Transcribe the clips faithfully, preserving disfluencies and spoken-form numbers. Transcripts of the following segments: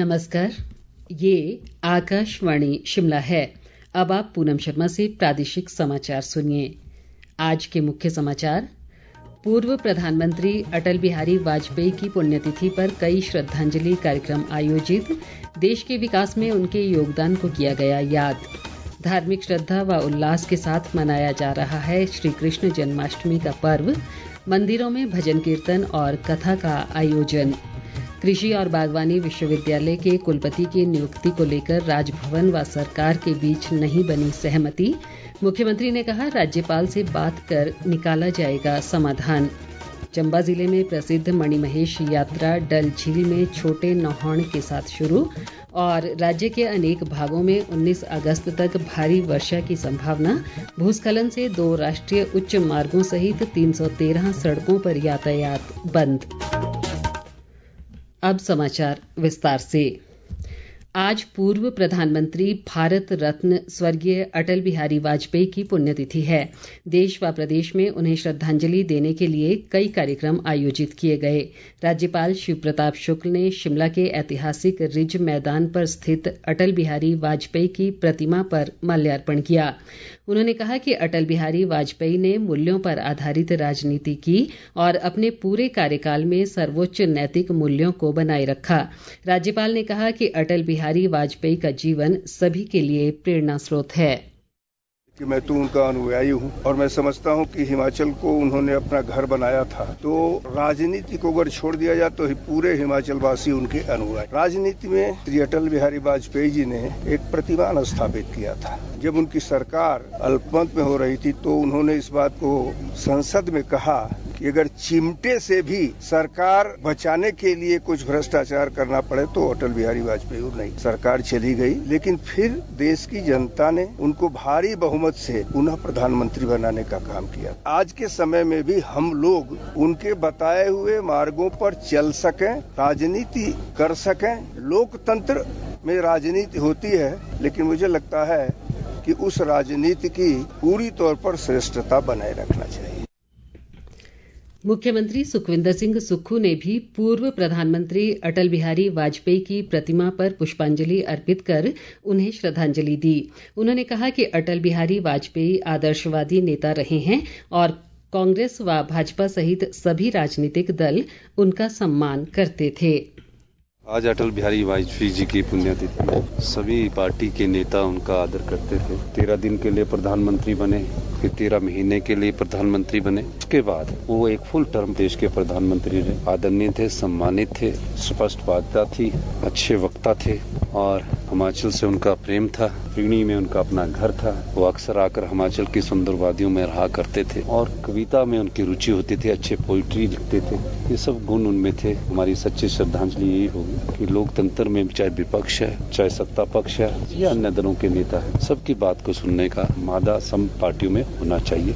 नमस्कार, ये आकाशवाणी शिमला है। अब आप पूनम शर्मा से प्रादेशिक समाचार सुनिए। आज के मुख्य समाचार। पूर्व प्रधानमंत्री अटल बिहारी वाजपेयी की पुण्यतिथि पर कई श्रद्धांजलि कार्यक्रम आयोजित। देश के विकास में उनके योगदान को किया गया याद। धार्मिक श्रद्धा व उल्लास के साथ मनाया जा रहा है श्री कृष्ण जन्माष्टमी का पर्व। मंदिरों में भजन कीर्तन और कथा का आयोजन। कृषि और बागवानी विश्वविद्यालय के कुलपति की नियुक्ति को लेकर राजभवन व सरकार के बीच नहीं बनी सहमति। मुख्यमंत्री ने कहा, राज्यपाल से बात कर निकाला जाएगा समाधान। चंबा जिले में प्रसिद्ध मणिमहेश यात्रा डल झील में छोटे नौहाण के साथ शुरू। और राज्य के अनेक भागों में उन्नीस अगस्त तक भारी वर्षा की संभावना। भूस्खलन से दो राष्ट्रीय उच्च मार्गों सहित तीन सौ तेरह सड़कों पर यातायात बंद। अब समाचार विस्तार से। आज पूर्व प्रधानमंत्री भारत रत्न स्वर्गीय अटल बिहारी वाजपेयी की पुण्यतिथि है। देश व प्रदेश में उन्हें श्रद्धांजलि देने के लिए कई कार्यक्रम आयोजित किए गए। राज्यपाल शिव प्रताप शुक्ल ने शिमला के ऐतिहासिक रिज मैदान पर स्थित अटल बिहारी वाजपेयी की प्रतिमा पर माल्यार्पण किया। उन्होंने कहा कि अटल बिहारी वाजपेयी ने मूल्यों पर आधारित राजनीति की और अपने पूरे कार्यकाल में सर्वोच्च नैतिक मूल्यों को बनाए रखा। राज्यपाल ने कहा कि अटल बिहारी वाजपेयी का जीवन सभी के लिए प्रेरणा स्रोत है। कि मैं तो उनका अनुयायी हूँ और मैं समझता हूँ कि हिमाचल को उन्होंने अपना घर बनाया था, तो राजनीति को अगर छोड़ दिया जाए तो पूरे हिमाचल वासी उनके अनुयायी। राजनीति में श्री अटल बिहारी वाजपेयी जी ने एक प्रतिमान स्थापित किया था। जब उनकी सरकार अल्पमत में हो रही थी तो उन्होंने इस बात को संसद में कहा कि अगर चिमटे से भी सरकार बचाने के लिए कुछ भ्रष्टाचार करना पड़े तो अटल बिहारी वाजपेयी नहीं। सरकार चली गई, लेकिन फिर देश की जनता ने उनको भारी बहुमत से पुनः प्रधानमंत्री बनाने का काम किया। आज के समय में भी हम लोग उनके बताए हुए मार्गों पर चल सकें, राजनीति कर सकें। लोकतंत्र में राजनीति होती है, लेकिन मुझे लगता है कि उस राजनीति की पूरी तौर पर श्रेष्ठता बनाए रखना चाहिए। मुख्यमंत्री सुखविंदर सिंह सुक्खू ने भी पूर्व प्रधानमंत्री अटल बिहारी वाजपेयी की प्रतिमा पर पुष्पांजलि अर्पित कर उन्हें श्रद्धांजलि दी। उन्होंने कहा कि अटल बिहारी वाजपेयी आदर्शवादी नेता रहे हैं और कांग्रेस व भाजपा सहित सभी राजनीतिक दल उनका सम्मान करते थे। आज अटल बिहारी वाजपेयी जी की पुण्यतिथि में सभी पार्टी के नेता उनका आदर करते थे। तेरह दिन के लिए प्रधानमंत्री बने, फिर तेरह महीने के लिए प्रधानमंत्री बने। उसके बाद वो एक फुल टर्म देश के प्रधानमंत्री रहे। आदरणीय थे, सम्मानित थे, स्पष्टवादिता थी, अच्छे वक्ता थे और हिमाचल से उनका प्रेम था। त्रिवेणी में उनका अपना घर था। वो अक्सर आकर हिमाचल की सुंदर वादियों में रहा करते थे और कविता में उनकी रुचि होती थी, अच्छे पोइट्री लिखते थे। ये सब गुण उनमें थे। हमारी सच्ची श्रद्धांजलि यही होगी कि लोकतंत्र में चाहे विपक्ष है, चाहे सत्ता पक्ष है या अन्य दलों के नेता है, सबकी बात को सुनने का मादा सम पार्टियों में होना चाहिए।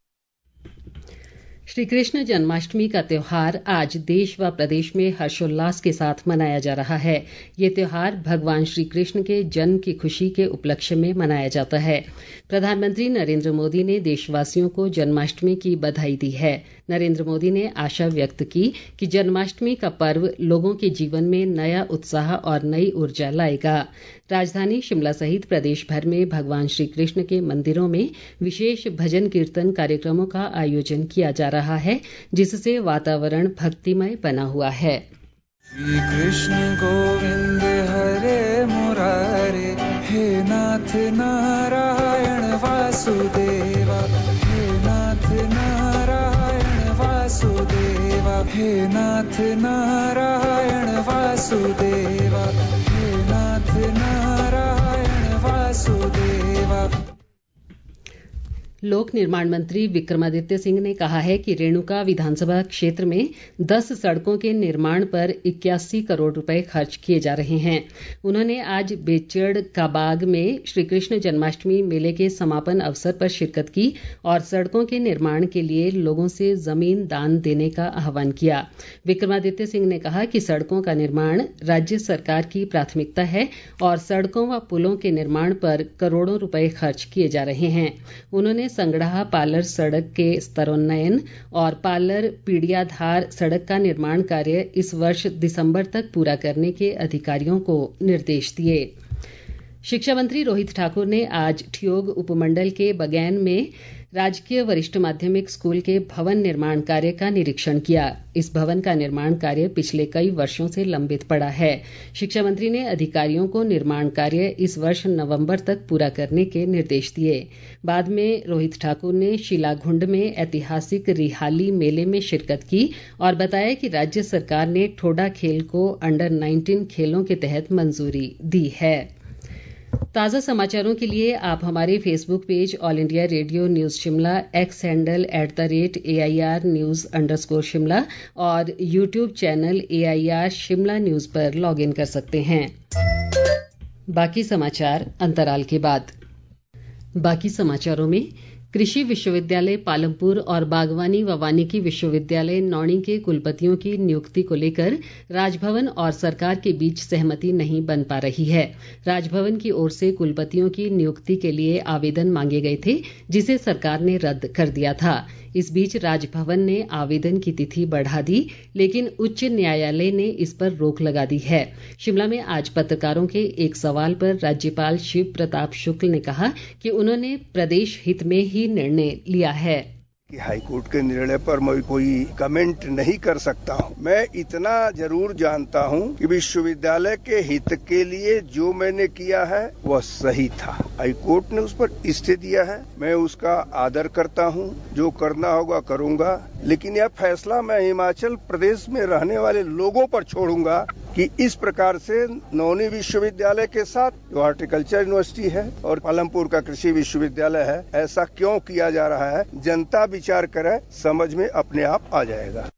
श्री कृष्ण जन्माष्टमी का त्योहार आज देश व प्रदेश में हर्षोल्लास के साथ मनाया जा रहा है। ये त्योहार भगवान श्री कृष्ण के जन्म की खुशी के उपलक्ष्य में मनाया जाता है। प्रधानमंत्री नरेंद्र मोदी ने देशवासियों को जन्माष्टमी की बधाई दी है। नरेंद्र मोदी ने आशा व्यक्त की कि जन्माष्टमी का पर्व लोगों के जीवन में नया उत्साह और नई ऊर्जा लाएगा। राजधानी शिमला सहित प्रदेश भर में भगवान श्री कृष्ण के मंदिरों में विशेष भजन कीर्तन कार्यक्रमों का आयोजन किया जा रहा है, जिससे वातावरण भक्तिमय बना हुआ है। श्री कृष्ण गोविंद हरे मुरारे, हे नाथ नारायण वासुदेवा, हे नाथ नारायण वासुदेवा, हे नाथ नारायण वासुदेवा, हे नाथ नारायण वासुदेवा। लोक निर्माण मंत्री विक्रमादित्य सिंह ने कहा है कि रेणुका विधानसभा क्षेत्र में दस सड़कों के निर्माण पर इक्यासी करोड़ रुपए खर्च किए जा रहे हैं। उन्होंने आज बेचड़ काबाग में श्री कृष्ण जन्माष्टमी मेले के समापन अवसर पर शिरकत की और सड़कों के निर्माण के लिए लोगों से जमीन दान देने का आह्वान किया। विक्रमादित्य सिंह ने कहा कि सड़कों का निर्माण राज्य सरकार की प्राथमिकता है और सड़कों व पुलों के निर्माण पर करोड़ों रुपए खर्च किए जा रहे हैं। उन्होंने में संगड़ाह पालर सड़क के स्तरोन्नयन और पालर पीड़ियाधार सड़क का निर्माण कार्य इस वर्ष दिसंबर तक पूरा करने के अधिकारियों को निर्देश दिए। शिक्षा मंत्री रोहित ठाकुर ने आज ठियोग उपमंडल के बगैन में राजकीय वरिष्ठ माध्यमिक स्कूल के भवन निर्माण कार्य का निरीक्षण किया। इस भवन का निर्माण कार्य पिछले कई वर्षों से लंबित पड़ा है। शिक्षा मंत्री ने अधिकारियों को निर्माण कार्य इस वर्ष नवंबर तक पूरा करने के निर्देश दिए। बाद में रोहित ठाकुर ने शिलाघुंड में ऐतिहासिक रिहाली मेले में शिरकत की और बताया कि राज्य सरकार ने ठोडा खेल को अंडर नाइनटीन खेलों के तहत मंजूरी दी है। ताज़ा समाचारों के लिए आप हमारे Facebook page All India Radio news Shimla, X handle at the rate A I R news underscore Shimla और YouTube channel A I R Shimla news पर लॉग इन कर सकते हैं। बाकी समाचार अंतराल के बाद। बाकी समाचारों में कृषि विश्वविद्यालय पालमपुर और बागवानी व वानिकी विश्वविद्यालय नौणी के कुलपतियों की नियुक्ति को लेकर राजभवन और सरकार के बीच सहमति नहीं बन पा रही है। राजभवन की ओर से कुलपतियों की नियुक्ति के लिए आवेदन मांगे गए थे, जिसे सरकार ने रद्द कर दिया था। इस बीच राजभवन ने आवेदन की तिथि बढ़ा दी, लेकिन उच्च न्यायालय ने इस पर रोक लगा दी है। शिमला में आज पत्रकारों के एक सवाल पर राज्यपाल शिव प्रताप शुक्ल ने कहा कि उन्होंने प्रदेश हित में ही निर्णय लिया है कि हाईकोर्ट के निर्णय पर मैं कोई कमेंट नहीं कर सकता हूं। मैं इतना जरूर जानता हूं कि विश्वविद्यालय के हित के लिए जो मैंने किया है वह सही था। हाईकोर्ट ने उस पर स्टे दिया है, मैं उसका आदर करता हूं, जो करना होगा करूंगा, लेकिन यह फैसला मैं हिमाचल प्रदेश में रहने वाले लोगों पर छोड़ूंगा कि इस प्रकार से नौनी विश्वविद्यालय के साथ जो हॉर्टिकल्चर यूनिवर्सिटी है और पालमपुर का कृषि विश्वविद्यालय है, ऐसा क्यों किया जा रहा है, जनता विचार करे, समझ में अपने आप आ जाएगा।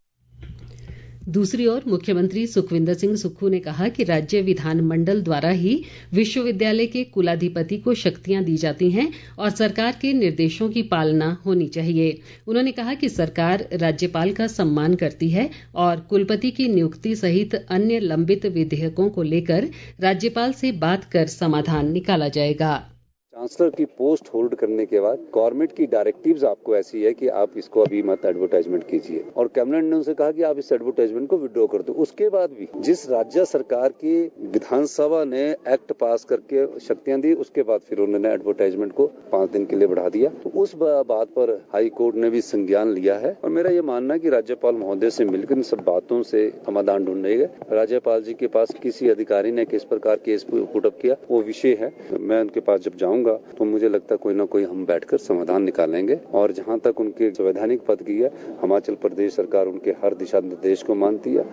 दूसरी ओर मुख्यमंत्री सुखविंदर सिंह सुक्खू ने कहा कि राज्य विधानमंडल द्वारा ही विश्वविद्यालय के कुलाधिपति को शक्तियां दी जाती हैं और सरकार के निर्देशों की पालना होनी चाहिए। उन्होंने कहा कि सरकार राज्यपाल का सम्मान करती है और कुलपति की नियुक्ति सहित अन्य लंबित विधेयकों को लेकर राज्यपाल से बात कर समाधान निकाला जाएगा। चांसलर की पोस्ट होल्ड करने के बाद गवर्नमेंट की डायरेक्टिव्स आपको ऐसी है कि आप इसको अभी मत एडवर्टाइजमेंट कीजिए, और कैबिनेट ने उनसे कहा कि आप इस एडवर्टाइजमेंट को विड्रॉ कर दो। उसके बाद भी जिस राज्य सरकार की विधानसभा ने एक्ट पास करके शक्तियां दी, उसके बाद फिर उन्होंने एडवर्टाइजमेंट को पांच दिन के लिए बढ़ा दिया। तो उस बात पर हाई कोर्ट ने भी संज्ञान लिया है और मेरा ये मानना है कि राज्यपाल महोदय से मिलकर इन सब बातों से समाधान ढूंढने गए। राज्यपाल जी के पास किसी अधिकारी ने किस प्रकार केस पुटअप किया वो विषय है, मैं उनके पास जब जाऊंगा तो मुझे लगता है कोई ना कोई हम बैठकर समाधान निकालेंगे। और जहां तक उनके संवैधानिक पद की है, हिमाचल प्रदेश सरकार उनके हर दिशा निर्देश को मानती है।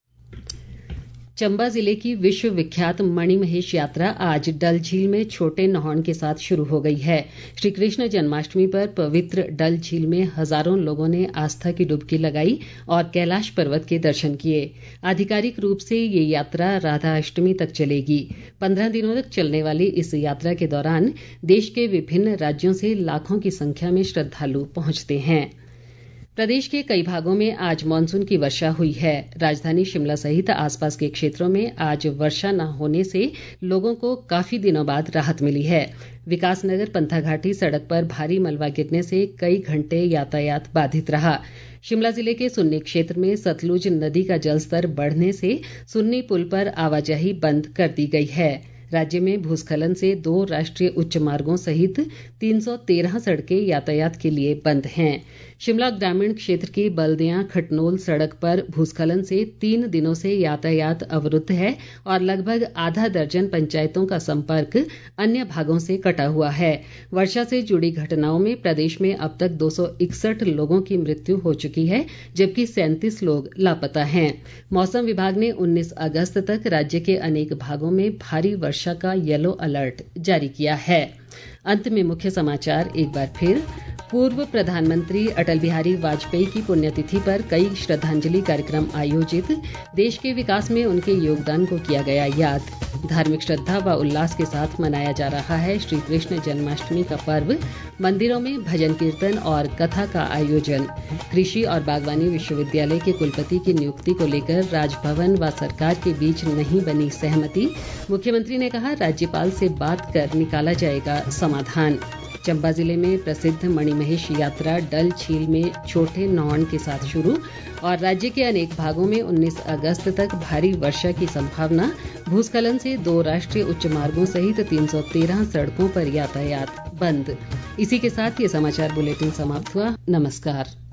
चंबा जिले की विश्व विख्यात मणिमहेश यात्रा आज डल झील में छोटे नहौण के साथ शुरू हो गई है। श्री कृष्ण जन्माष्टमी पर पवित्र डल झील में हजारों लोगों ने आस्था की डुबकी लगाई और कैलाश पर्वत के दर्शन किए। आधिकारिक रूप से ये यात्रा राधा अष्टमी तक चलेगी। पंद्रह दिनों तक चलने वाली इस यात्रा के दौरान देश के विभिन्न राज्यों से लाखों की संख्या में श्रद्धालु पहुंचते हैं। प्रदेश के कई भागों में आज मानसून की वर्षा हुई है। राजधानी शिमला सहित आसपास के क्षेत्रों में आज वर्षा न होने से लोगों को काफी दिनों बाद राहत मिली है। विकासनगर पंथाघाटी सड़क पर भारी मलबा गिरने से कई घंटे यातायात बाधित रहा। शिमला जिले के सुन्नी क्षेत्र में सतलुज नदी का जलस्तर बढ़ने से सुन्नी पुल पर आवाजाही बंद कर दी गई है। राज्य में भूस्खलन से दो राष्ट्रीय उच्च मार्गों सहित तीन सौ तेरह सड़कें यातायात के लिए बंद हैं। शिमला ग्रामीण क्षेत्र की बल्दियां खटनोल सड़क पर भूस्खलन से तीन दिनों से यातायात अवरुद्ध है और लगभग आधा दर्जन पंचायतों का संपर्क अन्य भागों से कटा हुआ है। वर्षा से जुड़ी घटनाओं में प्रदेश में अब तक दो सौ इकसठ लोगों की मृत्यु हो चुकी है, जबकि सैंतीस लोग लापता हैं। मौसम विभाग ने उन्नीस अगस्त तक राज्य के अनेक भागों में भारी वर्षा का येलो अलर्ट जारी किया है। अंत में मुख्य समाचार एक बार फिर। पूर्व प्रधानमंत्री अटल बिहारी वाजपेयी की पुण्यतिथि पर कई श्रद्धांजलि कार्यक्रम आयोजित। देश के विकास में उनके योगदान को किया गया याद। धार्मिक श्रद्धा व उल्लास के साथ मनाया जा रहा है श्री कृष्ण जन्माष्टमी का पर्व। मंदिरों में भजन कीर्तन और कथा का आयोजन। कृषि और बागवानी विश्वविद्यालय के कुलपति की नियुक्ति को लेकर राजभवन व सरकार के बीच नहीं बनी सहमति। मुख्यमंत्री ने कहा राज्यपाल से बात कर निकाला जाएगा समाधान। चंबा जिले में प्रसिद्ध मणिमहेश यात्रा डल झील में छोटे नौण के साथ शुरू। और राज्य के अनेक भागों में उन्नीस अगस्त तक भारी वर्षा की संभावना। भूस्खलन से दो राष्ट्रीय उच्च मार्गों सहित तीन सौ तेरह सड़कों पर यातायात बंद। इसी के साथ ये समाचार बुलेटिन समाप्त हुआ। नमस्कार।